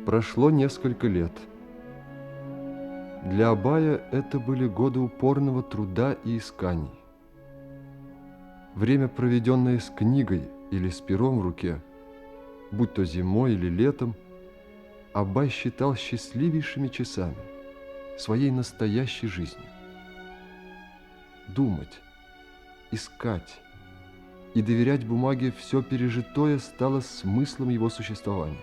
Прошло несколько лет. Для Абая это были годы упорного труда и исканий. Время, проведенное с книгой или с пером в руке, будь то зимой или летом, Абай считал счастливейшими часами своей настоящей жизни. Думать, искать и доверять бумаге все пережитое стало смыслом его существования.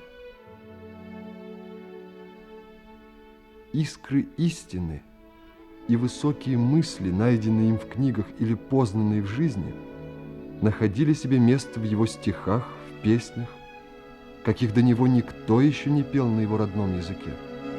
Искры истины и высокие мысли, найденные им в книгах или познанные в жизни, находили себе место в его стихах, в песнях, каких до него никто еще не пел на его родном языке.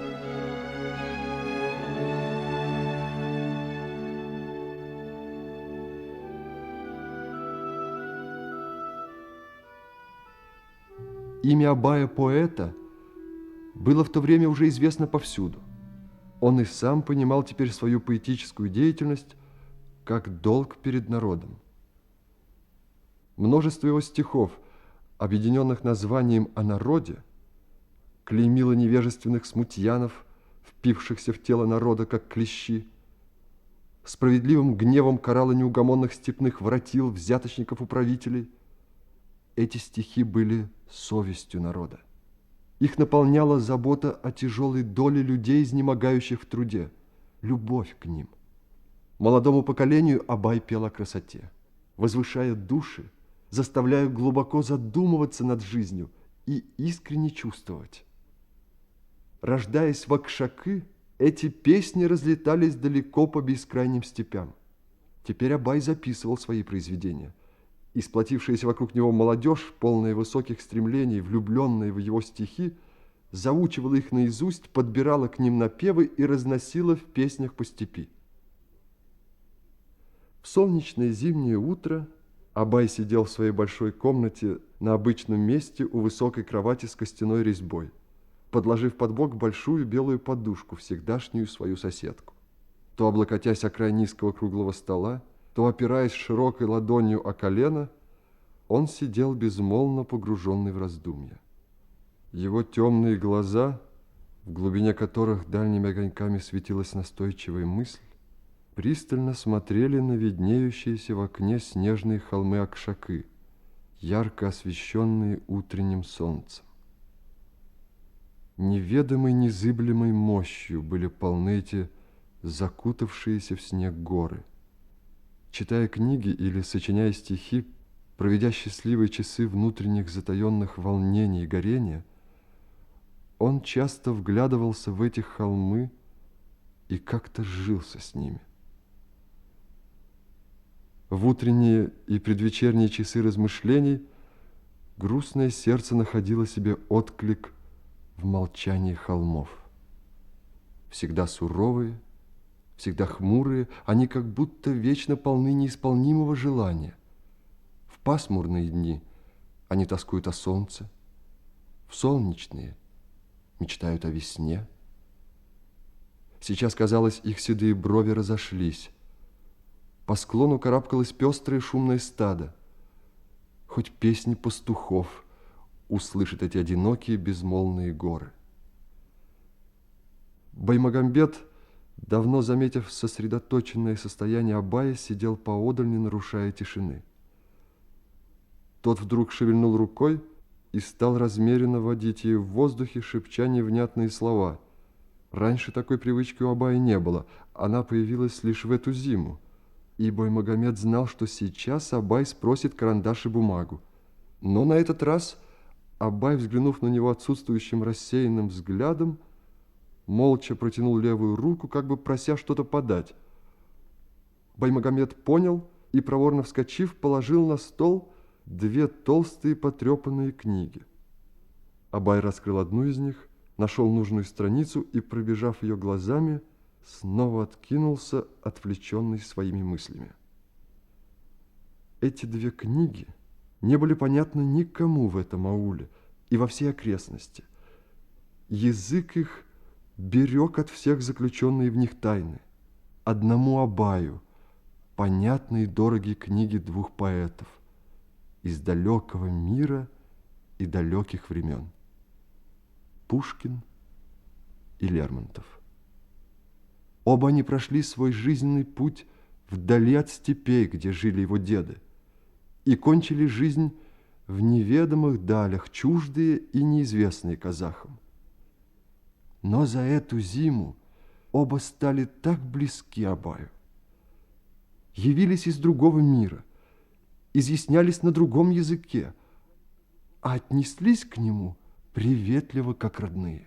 Имя Абая-поэта было в то время уже известно повсюду. Он и сам понимал теперь свою поэтическую деятельность как долг перед народом. Множество его стихов, объединенных названием о народе, клеймило невежественных смутьянов, впившихся в тело народа, как клещи, справедливым гневом карало неугомонных степных воротил, взяточников-управителей. Эти стихи были совестью народа. Их наполняла забота о тяжелой доле людей, изнемогающих в труде, любовь к ним. Молодому поколению Абай пел о красоте, возвышая души, заставляя глубоко задумываться над жизнью и искренне чувствовать. Рождаясь в Акшакы, эти песни разлетались далеко по бескрайним степям. Теперь Абай записывал свои произведения. И сплотившаяся вокруг него молодежь, полная высоких стремлений, влюбленная в его стихи, заучивала их наизусть, подбирала к ним напевы и разносила в песнях по степи. В солнечное зимнее утро Абай сидел в своей большой комнате на обычном месте у высокой кровати с костяной резьбой, подложив под бок большую белую подушку, всегдашнюю свою соседку. То облокотясь о край низкого круглого стола, то опираясь широкой ладонью о колено, он сидел безмолвно погруженный в раздумья. Его темные глаза, в глубине которых дальними огоньками светилась настойчивая мысль, пристально смотрели на виднеющиеся в окне снежные холмы Акшакы, ярко освещенные утренним солнцем. Неведомой незыблемой мощью были полны эти закутавшиеся в снег горы. Читая книги или сочиняя стихи, проведя счастливые часы внутренних затаенных волнений и горения, он часто вглядывался в эти холмы и как-то сжился с ними. В утренние и предвечерние часы размышлений грустное сердце находило себе отклик в молчании холмов. Всегда суровые, всегда хмурые, они как будто вечно полны неисполнимого желания. В пасмурные дни они тоскуют о солнце, в солнечные мечтают о весне. Сейчас, казалось, их седые брови разошлись. По склону карабкалось пестрое шумное стадо. Хоть песни пастухов услышат эти одинокие безмолвные горы. Баймагамбет, давно заметив сосредоточенное состояние Абая, сидел поодаль, не нарушая тишины. Тот вдруг шевельнул рукой и стал размеренно водить ею в воздухе, шепча невнятные слова. Раньше такой привычки у Абая не было, она появилась лишь в эту зиму. И Баймагамбет знал, что сейчас Абай спросит карандаш и бумагу. Но на этот раз Абай, взглянув на него отсутствующим рассеянным взглядом, молча протянул левую руку, как бы прося что-то подать. Баймагамбет понял и, проворно вскочив, положил на стол две толстые потрепанные книги. Абай раскрыл одну из них, нашел нужную страницу и, пробежав ее глазами, снова откинулся, отвлеченный своими мыслями. Эти две книги не были понятны никому в этом ауле и во всей окрестности. Язык их берег от всех заключенные в них тайны. Одному Абаю понятны и дороги книги двух поэтов из далекого мира и далеких времен. Пушкин и Лермонтов. Оба они прошли свой жизненный путь вдали от степей, где жили его деды, и кончили жизнь в неведомых далях, чуждые и неизвестные казахам. Но за эту зиму оба стали так близки Абаю, явились из другого мира, изъяснялись на другом языке, а отнеслись к нему приветливо, как родные.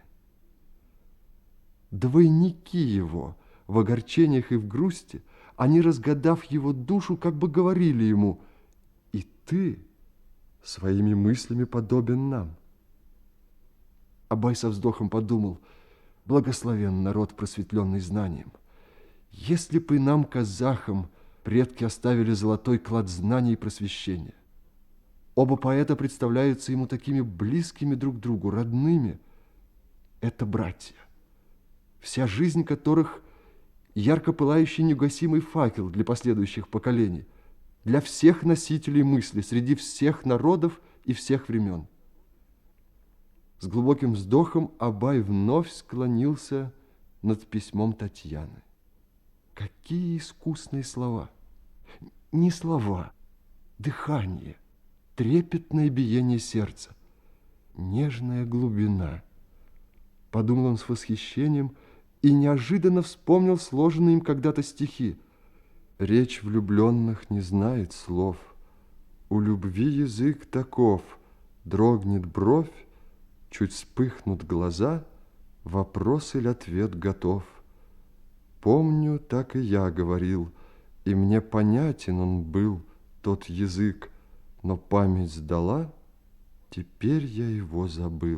Двойники его в огорчениях и в грусти, они, разгадав его душу, как бы говорили ему: «И ты своими мыслями подобен нам». Абай со вздохом подумал: благословен народ, просветленный знанием. Если бы нам, казахам, предки оставили золотой клад знаний и просвещения. Оба поэта представляются ему такими близкими друг другу, родными. Это братья, вся жизнь которых ярко пылающий неугасимый факел для последующих поколений, для всех носителей мысли, среди всех народов и всех времен. С глубоким вздохом Абай вновь склонился над письмом Татьяны. Какие искусные слова! Не слова, дыхание, трепетное биение сердца, нежная глубина. Подумал он с восхищением и неожиданно вспомнил сложенные им когда-то стихи. Речь влюбленных не знает слов. У любви язык таков. Дрогнет бровь, чуть вспыхнут глаза, вопрос или ответ готов. Помню, так и я говорил, и мне понятен он был, тот язык, но память сдала, теперь я его забыл.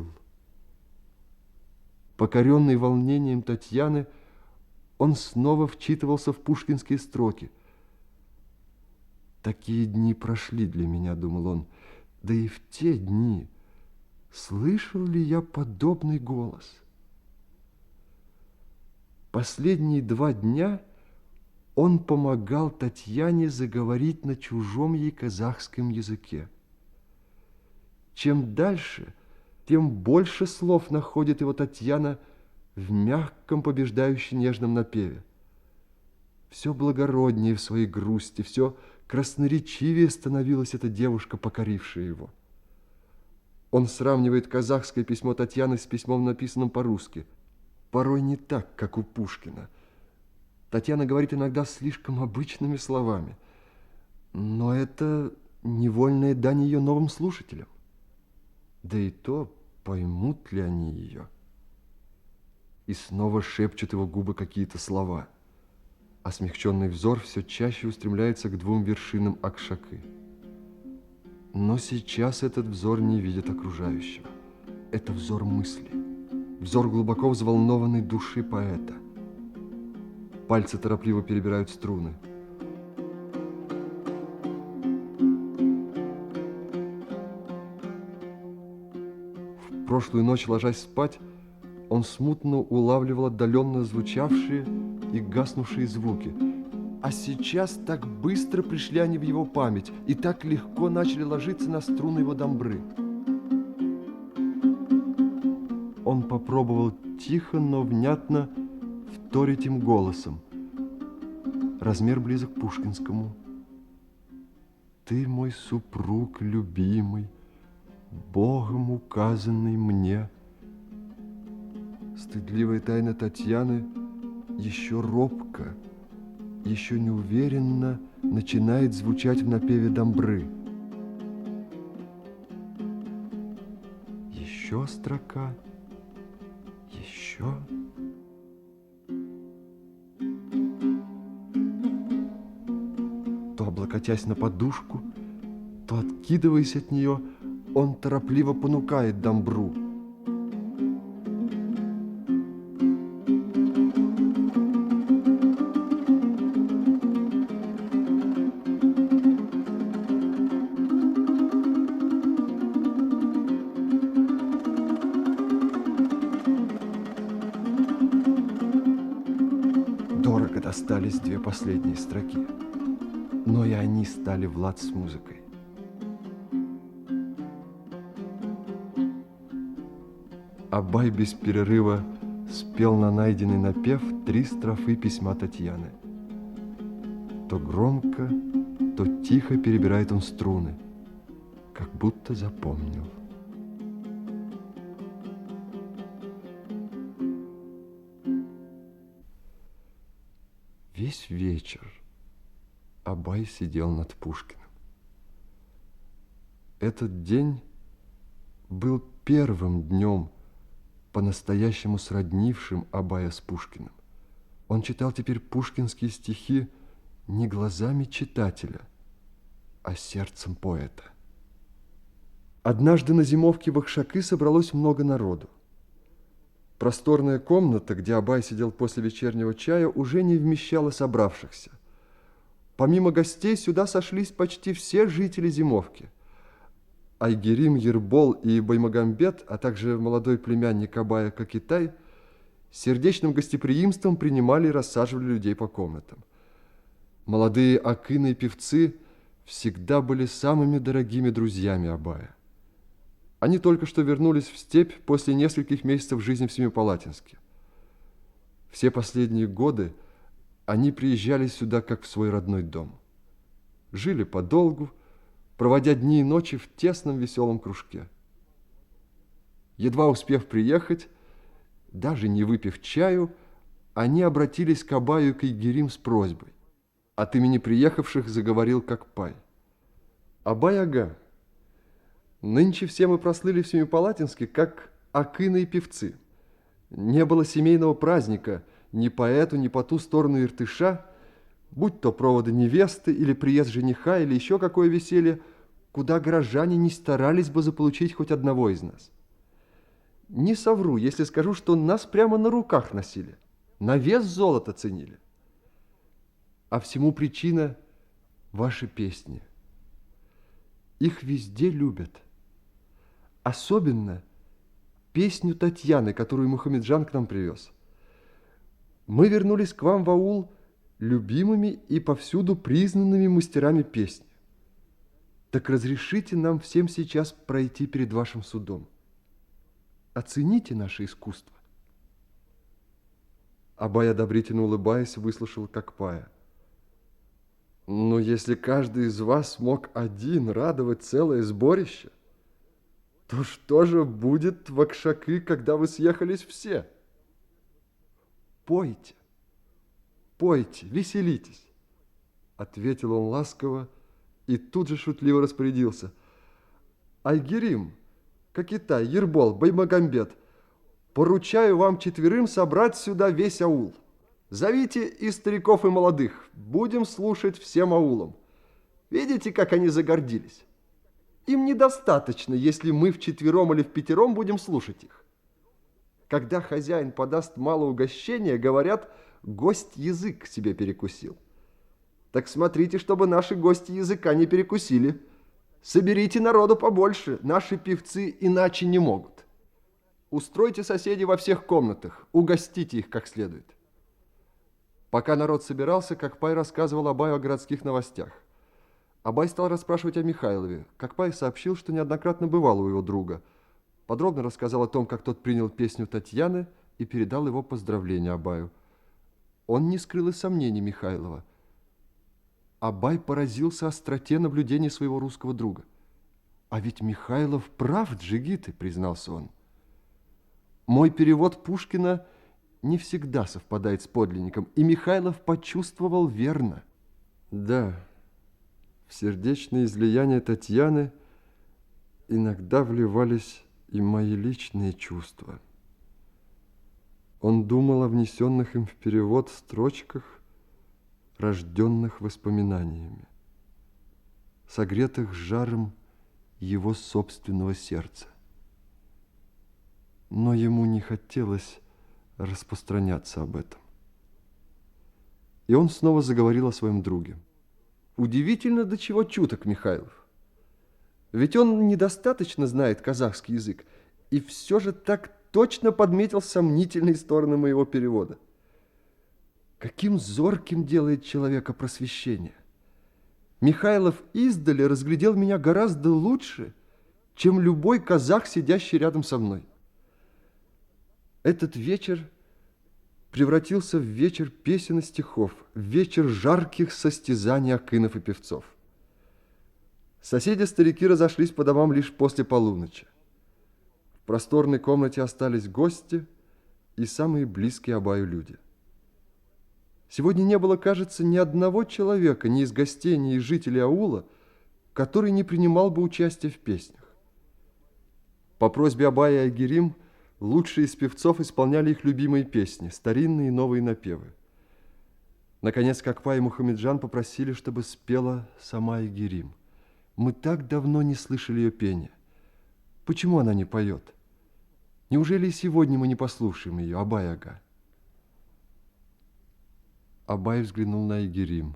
Покоренный волнением Татьяны, он снова вчитывался в пушкинские строки. «Такие дни прошли для меня, — думал он, — да и в те дни слышал ли я подобный голос?» Последние 2 дня он помогал Татьяне заговорить на чужом ей казахском языке. Чем дальше, тем больше слов находит его Татьяна в мягком, побеждающем нежном напеве. Все благороднее в своей грусти, все красноречивее становилась эта девушка, покорившая его. Он сравнивает казахское письмо Татьяны с письмом, написанным по-русски. Порой не так, как у Пушкина. Татьяна говорит иногда слишком обычными словами, но это невольная дань ее новым слушателям. Да и то, поймут ли они ее? И снова шепчут его губы какие-то слова, а смягченный взор все чаще устремляется к 2 вершинам Акшакы. Но сейчас этот взор не видит окружающего. Это взор мысли, взор глубоко взволнованной души поэта. Пальцы торопливо перебирают струны. В прошлую ночь, ложась спать, он смутно улавливал отдаленно звучавшие и гаснувшие звуки. А сейчас так быстро пришли они в его память и так легко начали ложиться на струны его домбры. Он попробовал тихо, но внятно вторить им голосом. Размер близок к пушкинскому. «Ты мой супруг любимый, Богом указанный мне». Стыдливая тайна Татьяны еще робко, еще неуверенно начинает звучать в напеве домбры. Еще строка, еще. То облокотясь на подушку, то откидываясь от нее, он торопливо понукает домбру. Дорого достались 2 последние строки, но и они стали в лад с музыкой. Абай без перерыва спел на найденный напев 3 строфы письма Татьяны. То громко, то тихо перебирает он струны, как будто запомнил. Весь вечер Абай сидел над Пушкиным. Этот день был первым днем, по-настоящему сроднившим Абая с Пушкиным. Он читал теперь пушкинские стихи не глазами читателя, а сердцем поэта. Однажды на зимовке в Акшаки собралось много народу. Просторная комната, где Абай сидел после вечернего чая, уже не вмещала собравшихся. Помимо гостей сюда сошлись почти все жители зимовки. Айгерим, Ербол и Баймагамбет, а также молодой племянник Абая Кокитай, сердечным гостеприимством принимали и рассаживали людей по комнатам. Молодые акины и певцы всегда были самыми дорогими друзьями Абая. Они только что вернулись в степь после нескольких месяцев жизни в Семипалатинске. Все последние годы они приезжали сюда как в свой родной дом. Жили подолгу, проводя дни и ночи в тесном веселом кружке. Едва успев приехать, даже не выпив чаю, они обратились к Абаю и к Айгерим с просьбой. От имени приехавших заговорил Кокпай. Абай-ага, нынче все мы прослыли в Семипалатинске, как акины и певцы. Не было семейного праздника ни по эту, ни по ту сторону Иртыша, будь то проводы невесты, или приезд жениха, или еще какое веселье, куда горожане не старались бы заполучить хоть одного из нас. Не совру, если скажу, что нас прямо на руках носили, на вес золота ценили. А всему причина – ваши песни. Их везде любят. Особенно песню Татьяны, которую Мухамеджан к нам привез. Мы вернулись к вам в аул любимыми и повсюду признанными мастерами песни. Так разрешите нам всем сейчас пройти перед вашим судом. Оцените наше искусство. Абай, одобрительно улыбаясь, выслушал Кокпая. Но если каждый из вас мог один радовать целое сборище, то что же будет в Акшаки, когда вы съехались все? Пойте, пойте, веселитесь, ответил он ласково и тут же шутливо распорядился. Айгерим, Кокитай, Ербол, Баймагамбет, поручаю вам 4 собрать сюда весь аул. Зовите и стариков, и молодых. Будем слушать всем аулом. Видите, как они загордились? Им недостаточно, если мы вчетвером или впятером будем слушать их. Когда хозяин подаст мало угощения, говорят, гость язык себе перекусил. Так смотрите, чтобы наши гости языка не перекусили. Соберите народу побольше, наши певцы иначе не могут. Устройте соседей во всех комнатах, угостите их как следует. Пока народ собирался, Кокпай рассказывал Абаю о городских новостях. Абай стал расспрашивать о Михайлове. Кокпай сообщил, что неоднократно бывал у его друга. Подробно рассказал о том, как тот принял песню Татьяны и передал его поздравления Абаю. Он не скрыл и сомнений Михайлова. Абай поразился остроте наблюдений своего русского друга. «А ведь Михайлов прав, джигиты», — признался он. «Мой перевод Пушкина не всегда совпадает с подлинником, и Михайлов почувствовал верно». Да, в сердечные излияния Татьяны иногда вливались и мои личные чувства. Он думал о внесенных им в перевод строчках, рожденных воспоминаниями, согретых жаром его собственного сердца. Но ему не хотелось распространяться об этом. И он снова заговорил о своем друге. Удивительно, до чего чуток Михайлов. Ведь он недостаточно знает казахский язык, и все же так точно подметил сомнительные стороны моего перевода. Каким зорким делает человека просвещение. Михайлов издали разглядел меня гораздо лучше, чем любой казах, сидящий рядом со мной. Этот вечер превратился в вечер песен и стихов, в вечер жарких состязаний акинов и певцов. Соседи-старики разошлись по домам лишь после полуночи. В просторной комнате остались гости и самые близкие Абаю люди. Сегодня не было, кажется, ни одного человека, ни из гостей, ни из жителей аула, который не принимал бы участие в песнях. По просьбе Абая и Айгерим лучшие из певцов исполняли их любимые песни, старинные и новые напевы. Наконец, Кокпа и Мухамеджан попросили, чтобы спела сама Айгерим. Мы так давно не слышали ее пения. Почему она не поет? Неужели и сегодня мы не послушаем ее, Абай-ага? Абай взглянул на Айгерим.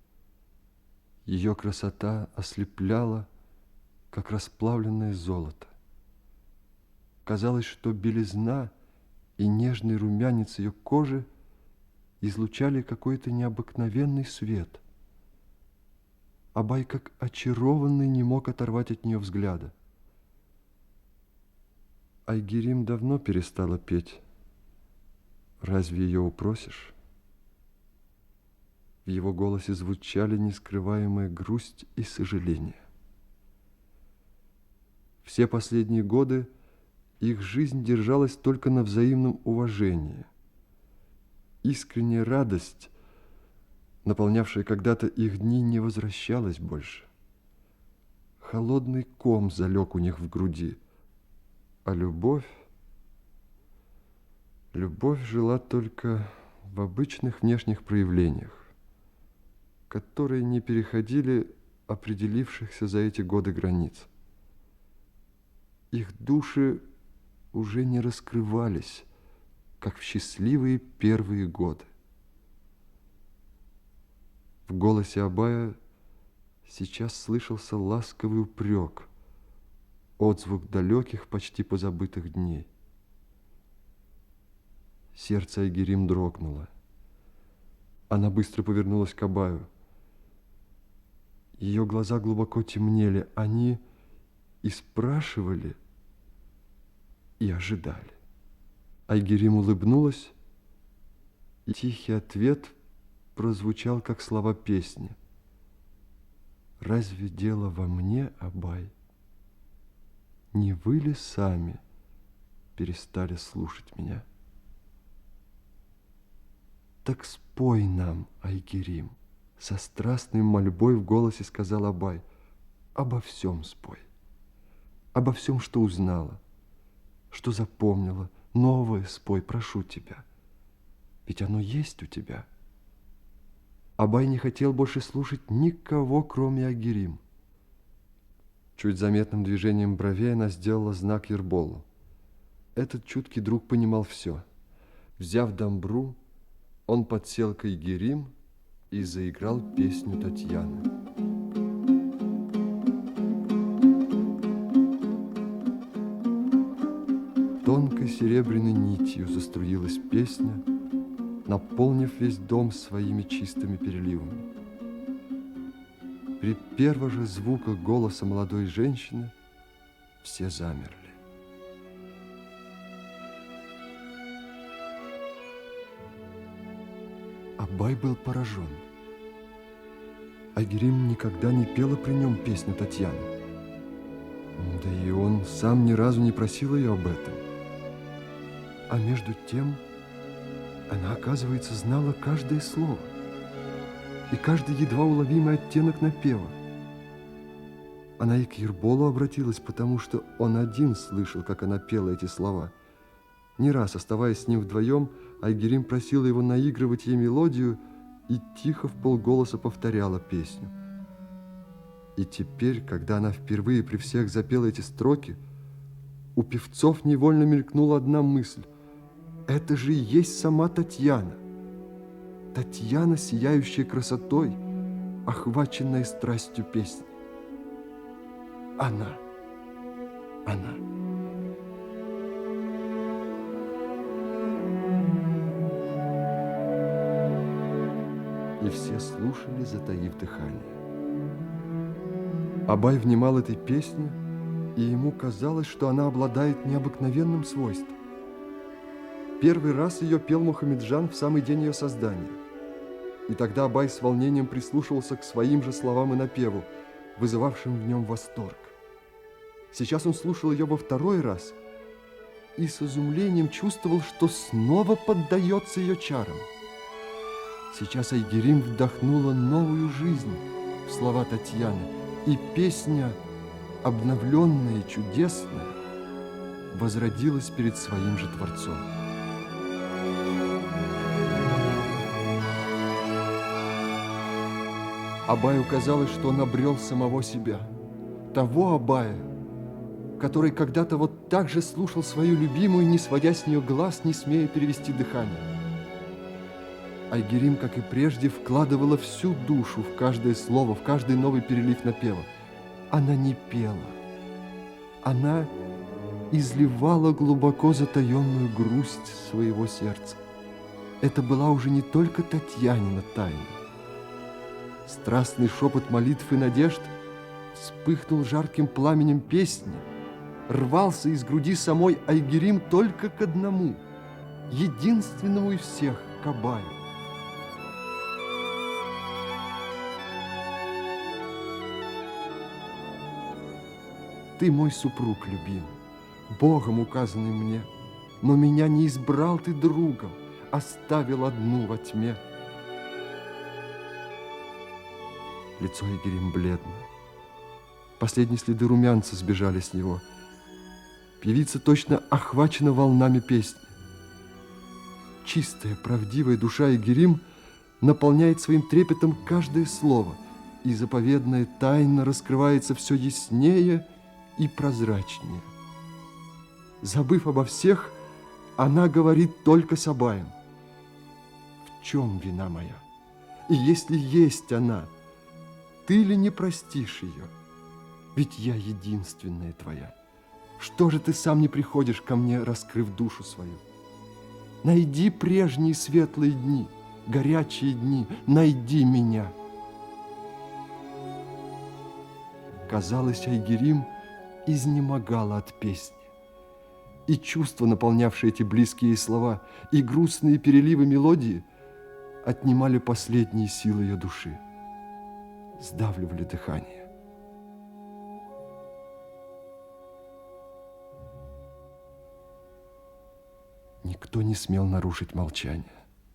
Ее красота ослепляла, как расплавленное золото. Казалось, что белизна и нежный румянец ее кожи излучали какой-то необыкновенный свет. Абай, как очарованный, не мог оторвать от нее взгляда. Айгерим давно перестала петь. Разве ее упросишь? В его голосе звучали нескрываемая грусть и сожаление. Все последние годы их жизнь держалась только на взаимном уважении. Искренняя радость, наполнявшая когда-то их дни, не возвращалась больше. Холодный ком залег у них в груди, а любовь жила только в обычных внешних проявлениях, которые не переходили определившихся за эти годы границ. Их души уже не раскрывались, как в счастливые первые годы. В голосе Абая сейчас слышался ласковый упрек, отзвук далеких, почти позабытых дней. Сердце Айгерим дрогнуло. Она быстро повернулась к Абаю. Ее глаза глубоко темнели. Они и спрашивали, и ожидали. Айгерим улыбнулась, и тихий ответ прозвучал, как слова песни. «Разве дело во мне, Абай? Не вы ли сами перестали слушать меня? Так спой нам, Айгерим!» Со страстной мольбой в голосе сказал Абай. «Обо всем спой, обо всем, что узнала, что запомнила, новое спой, прошу тебя, ведь оно есть у тебя». Абай не хотел больше слушать никого, кроме Айгерим. Чуть заметным движением бровей она сделала знак Ерболу. Этот чуткий друг понимал все. Взяв дамбру, он подсел к Айгерим и заиграл песню Татьяны. Тонкой серебряной нитью заструилась песня, наполнив весь дом своими чистыми переливами. При первых же звуках голоса молодой женщины все замерли. Абай был поражен. Айгерим никогда не пела при нем песню Татьяны. Да и он сам ни разу не просил ее об этом. А между тем она, оказывается, знала каждое слово и каждый едва уловимый оттенок напева. Она и к Ерболу обратилась, потому что он один слышал, как она пела эти слова. Не раз, оставаясь с ним вдвоем, Айгерим просила его наигрывать ей мелодию и тихо вполголоса повторяла песню. И теперь, когда она впервые при всех запела эти строки, у певцов невольно мелькнула одна мысль. Это же и есть сама Татьяна. Татьяна, сияющая красотой, охваченная страстью песни. Она. И все слушали, затаив дыхание. Абай внимал этой песне, и ему казалось, что она обладает необыкновенным свойством. Первый раз ее пел Мухамеджан в самый день ее создания. И тогда Абай с волнением прислушивался к своим же словам и напеву, вызывавшим в нем восторг. Сейчас он слушал ее во второй раз и с изумлением чувствовал, что снова поддается ее чарам. Сейчас Айгерим вдохнула новую жизнь в слова Татьяны, и песня, обновленная и чудесная, возродилась перед своим же Творцом. Абаю казалось, что он обрел самого себя, того Абая, который когда-то вот так же слушал свою любимую, не сводя с нее глаз, не смея перевести дыхание. Айгерим, как и прежде, вкладывала всю душу в каждое слово, в каждый новый перелив напева. Она не пела, она изливала глубоко затаенную грусть своего сердца. Это была уже не только Татьянина тайна. Страстный шепот молитв и надежд вспыхнул жарким пламенем песни, рвался из груди самой Айгерим только к одному, единственному из всех, к Абаю. Ты мой супруг любимый, Богом указанный мне, но меня не избрал ты другом, оставил одну во тьме. Лицо Айгерим бледно. Последние следы румянца сбежали с него. Певица точно охвачена волнами песни. Чистая, правдивая душа Айгерим наполняет своим трепетом каждое слово, и заповедная тайна раскрывается все яснее и прозрачнее. Забыв обо всех, она говорит только с Абаем. В чем вина моя? И если есть она, ты ли не простишь ее? Ведь я единственная твоя. Что же ты сам не приходишь ко мне, раскрыв душу свою? Найди прежние светлые дни, горячие дни, найди меня. Казалось, Айгерим изнемогала от песни. И чувства, наполнявшие эти близкие слова, и грустные переливы мелодии отнимали последние силы ее души, сдавливали дыхание. Никто не смел нарушить молчание.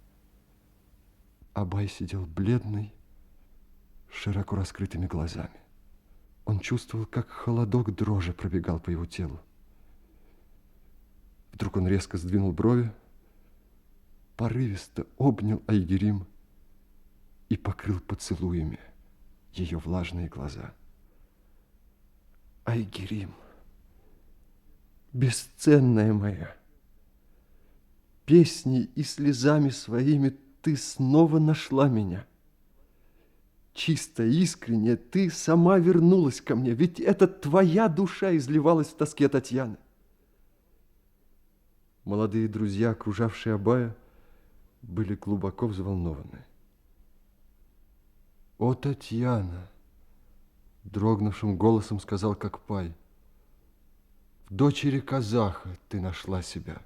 Абай сидел бледный, с широко раскрытыми глазами. Он чувствовал, как холодок дрожи пробегал по его телу. Вдруг он резко сдвинул брови, порывисто обнял Айгерим и покрыл поцелуями ее влажные глаза. Айгерим, бесценная моя, песней и слезами своими ты снова нашла меня. Чисто, искренне ты сама вернулась ко мне, ведь это твоя душа изливалась в тоске Татьяны. Молодые друзья, окружавшие Абая, были глубоко взволнованы. «О, Татьяна!» — дрогнувшим голосом сказал Кокпай. «В дочери казаха ты нашла себя.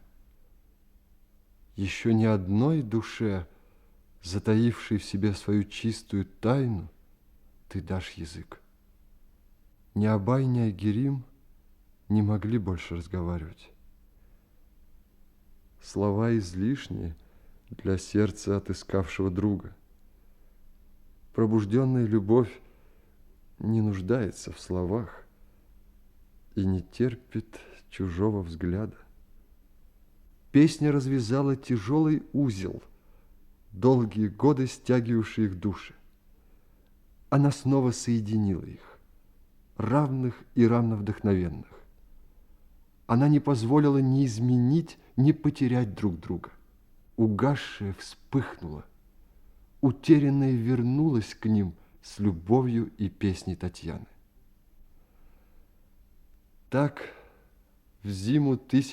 Еще ни одной душе, затаившей в себе свою чистую тайну, ты дашь язык». Ни Абай, ни Айгерим не могли больше разговаривать. Слова излишние для сердца отыскавшего друга. Пробужденная любовь не нуждается в словах и не терпит чужого взгляда. Песня развязала тяжелый узел, долгие годы стягивавший их души. Она снова соединила их, равных и равновдохновенных. Она не позволила ни изменить, ни потерять друг друга. Угасшее вспыхнуло, утерянное вернулось к ним с любовью и песней Татьяны. Так, в зиму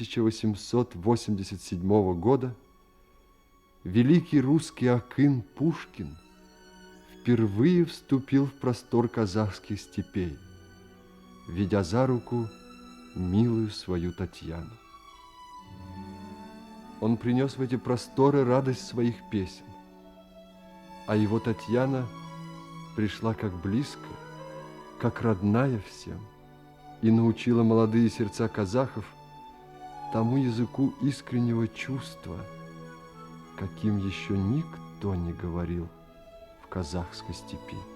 1887 года великий русский акын Пушкин впервые вступил в простор казахских степей, ведя за руку милую свою Татьяну. Он принес в эти просторы радость своих песен. А его Татьяна пришла как близко, как родная всем, и научила молодые сердца казахов тому языку искреннего чувства, каким еще никто не говорил в казахской степи.